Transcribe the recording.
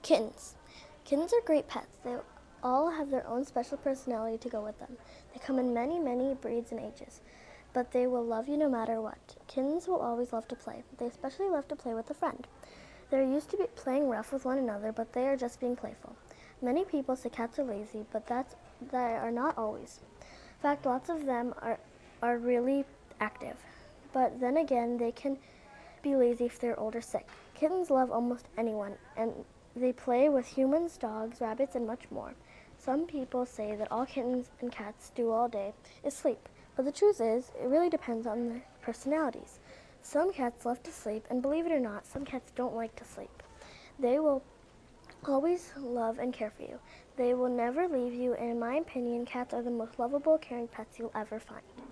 Kittens. Kittens are great pets. They all have their own special personality to go with them. They come in many, many breeds and ages, but they will love you no matter what. Kittens will always love to play. They especially love to play with a friend. They're used to playing rough with one another, but they are just being playful. Many people say cats are lazy, but they are not always. In fact, lots of them are really active. But then again, they can be lazy if they're old or sick. Kittens love almost anyone, and they play with humans, dogs, rabbits, and much more. Some people say that all kittens and cats do all day is sleep, but the truth is, it really depends on their personalities. Some cats love to sleep, and believe it or not, some cats don't like to sleep. They will always love and care for you. They will never leave you, and in my opinion, cats are the most lovable, caring pets you'll ever find.